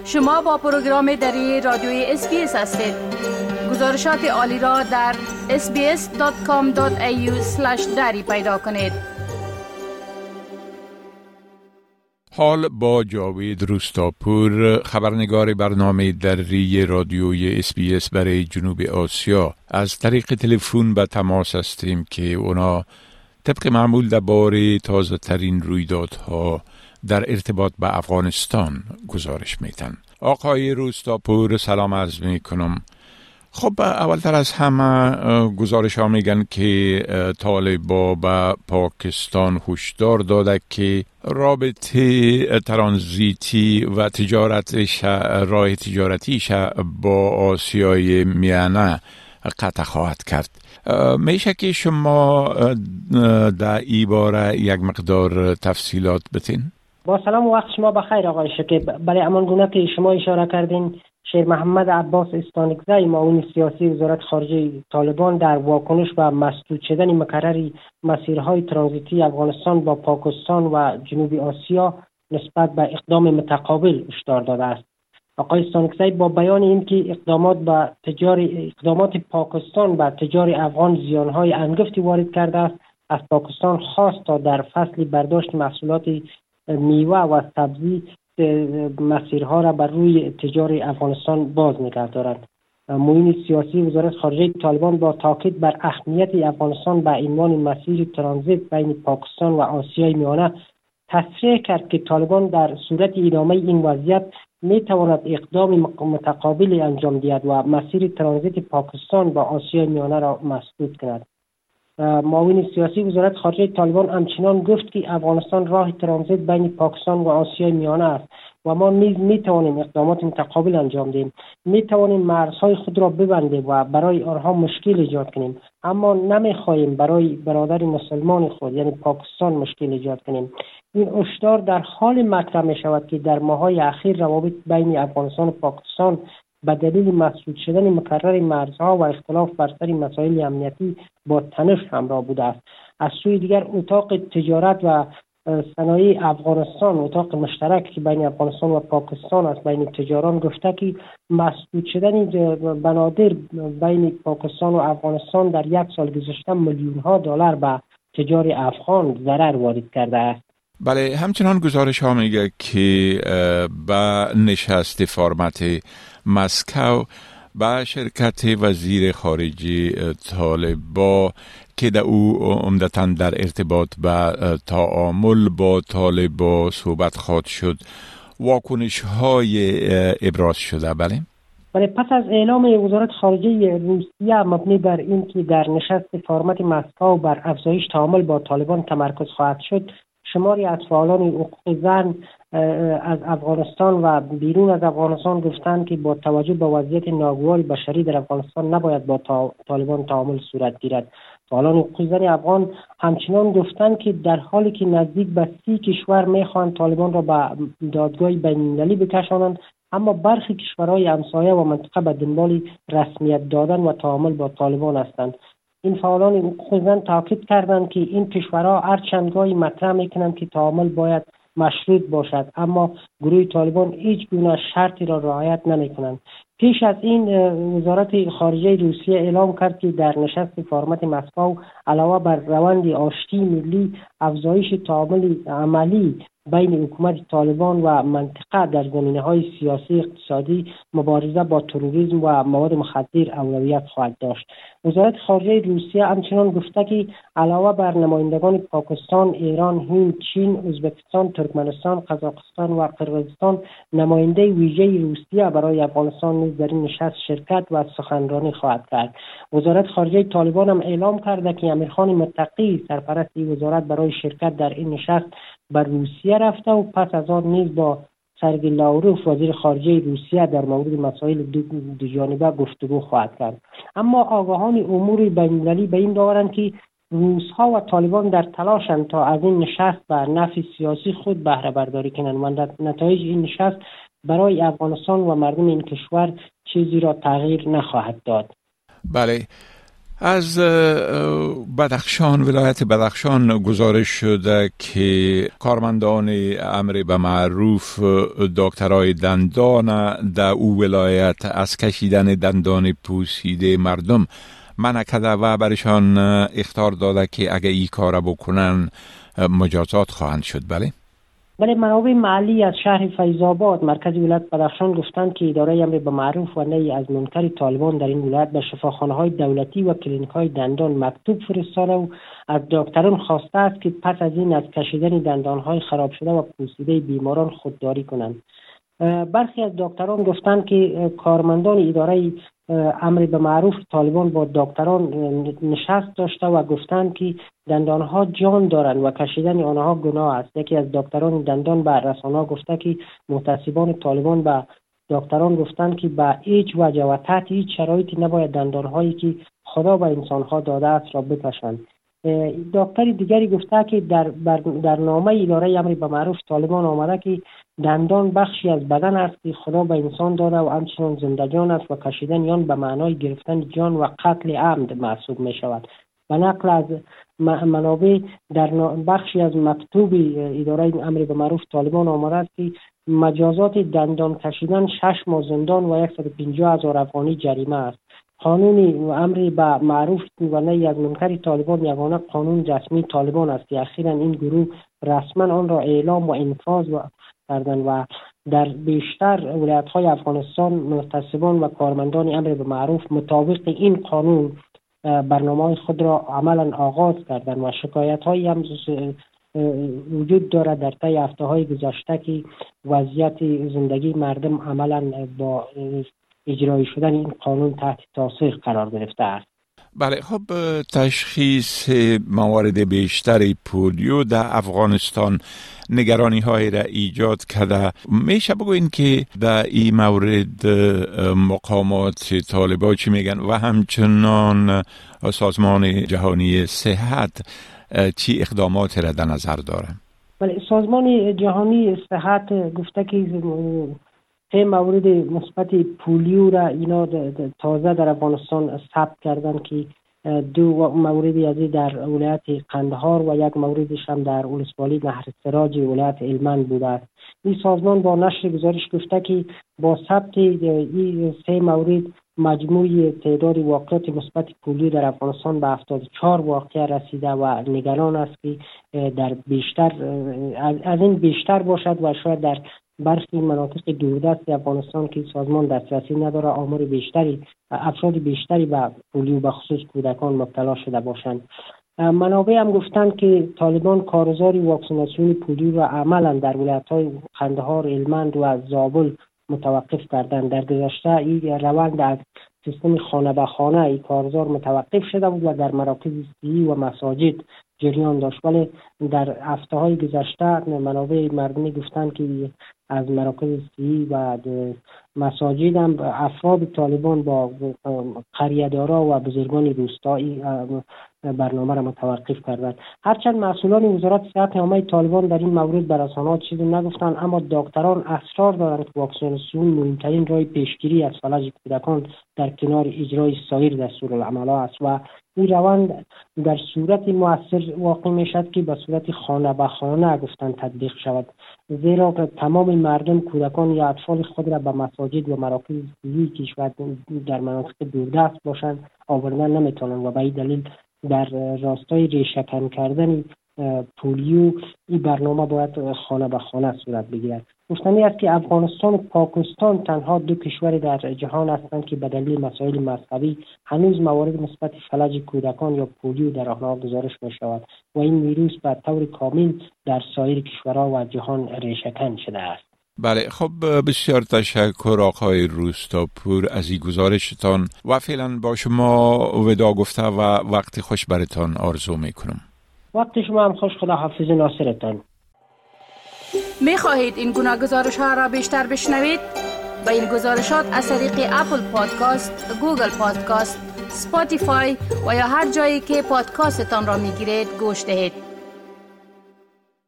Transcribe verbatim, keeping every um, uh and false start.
شما با پروگرام دری رادیوی اس بی اس هستید. گزارشات عالی را در اس بی اس دات کام دات ای یو اسلش دری پیدا کنید. حال با جاوید روستاپور، خبرنگار برنامه دری رادیوی اس بی اس برای جنوب آسیا، از طریق تلفن به تماس هستیم که اونا طبق معمول درباره تازه ترین رویدادها در ارتباط به افغانستان گزارش میتن. آقای روستاپور، سلام عرض میکنم. خب اولتر از همه گزارش ها میگن که طالبا به پاکستان هشدار داده که رابطه ترانزیتی و تجارتش، راه تجارتیش با آسیای میانه قطع خواهد کرد. میشه که شما در این باره یک مقدار تفصیلات بتین؟ با سلام و وقت شما بخیر آقای شکیب. برای همان گونه که شما اشاره کردین، شیر محمد عباس استانکزی، معاون سیاسی وزارت خارجه طالبان، در واکنش به مسدود شدن مکرر مسیرهای ترانزیتی افغانستان با پاکستان و جنوب آسیا نسبت به اقدام متقابل هشدار داده است. آقای استانکزی با بیان اینکه اقدامات به تجار اقدامات پاکستان به تجار افغان زیانهای انگفتی وارد کرده است، از پاکستان خواست تا در فصل برداشت محصولات میوه و سبزی مسیرها را بر روی تجار افغانستان باز نگه دارند. معاون سیاسی وزارت خارجه طالبان با تاکید بر اهمیت افغانستان به عنوان مسیر ترانزیت بین پاکستان و آسیای میانه تصریح کرد که طالبان در صورت ادامه این وضعیت می تواند اقدام متقابل انجام دهد و مسیر ترانزیت پاکستان با آسیای میانه را مسدود کند. معاون سیاسی وزارت خارجه طالبان همچنان گفت که افغانستان راه ترانزیت بین پاکستان و آسیای میانه است و ما نیز می توانیم اقدامات متقابل انجام دهیم. می توانیم مرزهای خود را ببندیم و برای آنها مشکل ایجاد کنیم، اما نمی خواهیم برای برادر مسلمان خود یعنی پاکستان مشکل ایجاد کنیم. این هشدار در حال مطرح می شود که در ماه‌های اخیر روابط بین افغانستان و پاکستان به دلیل مسدود شدن مکرر مرزها و اختلاف بر سر مسائل امنیتی با تنش همراه بوده است. از سوی دیگر اتاق تجارت و صنایع افغانستان، اتاق مشترک که بین افغانستان و پاکستان است، بین تجاران گفته که مسدود شدن بنادر بین پاکستان و افغانستان در یک سال گذشته میلیون ها دلار به تجار افغان ضرر وارد کرده است. بله، همچنان گزارش ها میگه که با نشست فرمت مسکو با شرکت وزیر خارجه طالبا که در او عمدتاً در ارتباط با تعامل با طالبا صحبت خواهد شد، واکنش های ابراز شده. بله بله پس از اعلام وزارت خارجه روسیه مبنی بر این که در نشست فرمت مسکو بر افزایش تعامل با طالبان تمرکز خواهد شد، شماری از فعالان حقوق زن از افغانستان و بیرون از افغانستان گفتند که با توجه به وضعیت ناگوار بشری در افغانستان نباید با طالبان تعامل صورت گیرد. فعالان حقوق زن افغان همچنان گفتند که در حالی که نزدیک به سی کشور میخواهند طالبان را به دادگاه بین‌المللی بکشانند، اما برخی کشورهای همسایه و منطقه به دنبال رسمیت دادن و تعامل با طالبان هستند. این فعالان حقوق زن تاکید کردند که این کشورها هرچند گاهی مطرح میکنند که تعامل باید مشروط باشد، اما گروه طالبان هیچ گونه شرطی را رعایت نمیکنند. پیش از این وزارت خارجه روسیه اعلام کرد که در نشست فرمت مسکو علاوه بر روند آشتی ملی، افزایش تعامل عملی بین حکومت طالبان و منطقه در زمینه‌های سیاسی، اقتصادی، مبارزه با تروریسم و مواد مخدر اولویت خواهد داشت. وزارت خارجه روسیه همچنین گفته که علاوه بر نمایندگان پاکستان، ایران، هند، چین، ازبکستان، ترکمنستان، قزاقستان و قرقیزستان، نماینده ویژه روسیه برای افغانستان نیز در این نشست شرکت و سخنرانی خواهد کرد. وزارت خارجه طالبان هم اعلام کرده که امیرخان متقی، سرپرست وزارت، برای شرکت در این نشست بر روسیه رفته و پس از آن نیز با سرگئی لاوروف، وزیر خارجه روسیه، در مورد مسائل دو جانبه گفتگو خواهد کرد. اما آگاهان امور بین‌المللی به این باورند که روس‌ها و طالبان در تلاشند تا از این نشست به نفع سیاسی خود بهره برداری کنند و نتایج این نشست برای افغانستان و مردم این کشور چیزی را تغییر نخواهد داد. بله، از بدخشان، ولایت بدخشان گزارش شده که کارمندان امر به معروف دکترای دندان در او ولایت از کشیدن دندان پوسیده مردم منع کرده و برشان اخطار داده که اگه این کار بکنن مجازات خواهند شد. بله بله منابع محلی از شهر فیض‌آباد مرکز ولایت بدخشان گفتند که اداره امر به معروف و نهی از منکر طالبان در این ولایت به شفاخانه‌های دولتی و کلینیک‌های دندان مکتوب فرستاده و از دکتران خواسته است که پس از این از کشیدن دندان‌های خراب شده و پوسیده بیماران خودداری کنند. برخی از دکتران گفتند که کارمندان اداره امر به معروف طالبان با دکتران نشست داشته و گفتند که دندانها جان دارند و کشیدن آنها گناه است. یکی از دکتران دندان به رسانه‌ها گفته که متعصبان طالبان به دکتران گفتند که به هیچ وجه و تحت هیچ شرایطی نباید دندانهایی که خدا به انسانها داده است را بکشند. دکتر دیگری گفته که در در نامه اداره امر به معروف طالبان آمده که دندان بخشی از بدن است که خدا به انسان داده و همچنان زنده جان است و کشیدن آن به معنای گرفتن جان و قتل عمد محسوب می شود. به نقل از منابع در بخشی از مکتوب اداره امر به معروف طالبان آمده است که مجازات دندان کشیدن شش ماه زندان و صد و پنجاه هزار افغانی جریمه است. قانون امر به معروف و نهی از منکر طالبان یگانه قانون رسمی طالبان است که اخیراً این گروه رسما آن را اعلام و انفاذ کردند و در بیشتر ولایت‌های افغانستان متعصبان و کارمندان امر به معروف مطابق این قانون برنامه‌های خود را عملاً آغاز کردند و شکایت‌هایی هم وجود دارد در طی هفته‌های گذشته که وضعیت زندگی مردم عملاً با اجرای شدن این قانون تحت تاثیر قرار گرفته است. بله خب تشخیص موارد بیشتری پولیو در افغانستان نگرانی های را ایجاد کرده. میشه بگوین که در این مورد مقامات طالبان چی میگن و همچنان سازمان جهانی صحت چی اقدامات را در نظر داره؟ بله سازمان جهانی صحت گفته که سه مورد مثبت پولیو را اینا تازه در افغانستان ثبت کردن که دو موردی از در ولایت قندهار و یک موردش هم در ولسوالی نهر سراج ولایت هلمند بوده است. این سازمان با نشر گزارش گفته که با ثبت این سه مورد مجموع تعداد واقعات مثبت پولیو در افغانستان به هفتاد و چهار واقعه رسیده و نگران است که در بیشتر از این بیشتر باشد و شاید در برخی مناطق دوردست افغانستان که سازمان دسترسی نداره آمار بیشتری افراد بیشتری به پولیو به خصوص کودکان مبتلا شده باشند. منابع هم گفتند که طالبان کارزار واکسیناسیون پولیو را عملا در ولایت‌های قندهار، هلمند و زابل متوقف کردند. در گذشته این روند از سیستم خانه به خانه این کارزار متوقف شده بود و در مراکز صحی و مساجد جریان داشت، ولی در هفته‌های گذشته منابع مردمی گفتند که از مراکز صحی و مساجد هم افراد طالبان با قریه‌دارا و بزرگان روستایی برنامه را متوقف کردند. هرچند مسئولان وزارت صحت نامه طالبان در این مورد به رسانه‌ها چیزی نگفتند، اما دکتران اصرار دارند که واکسیناسیون مهمترین راه پیشگیری از فلج کودکان در کنار اجرای سایر دستورالعمل‌ها است و این روند در صورت مؤثر واقع میشد که به صورت خانه به خانه گفتن تطبیق شود، زیرا تمام مردم کودکان یا اطفال خود را به مساجد و مراکز صحی کشور در مناطق دوردست باشند آوردن نمیتونند و به این دلیل در راستای ریشه‌کن کردن پولیو این برنامه باید خانه به خانه صورت بگیرد. گفتنی است که افغانستان و پاکستان تنها دو کشور در جهان هستند که به دلیل مسائل مذهبی هنوز موارد مثبت فلج کودکان یا پولیو در آنها گزارش می شود و این ویروس به طور کامل در سایر کشورها و جهان ریشه‌کن شده است. بله خب بسیار تشکر آقای روستاپور از این گزارشتان و فعلا با شما ودا گفته و وقت خوش برتان آرزو می کنم. وقت شما هم خوش، خدا حافظ ناصرتان. می خواهید این گناه گزارش ها را بیشتر بشنوید؟ با این گزارشات از طریق اپل پادکاست، گوگل پادکاست، سپاتیفای و یا هر جایی که پادکاستتان را می گیرید گوش دهید.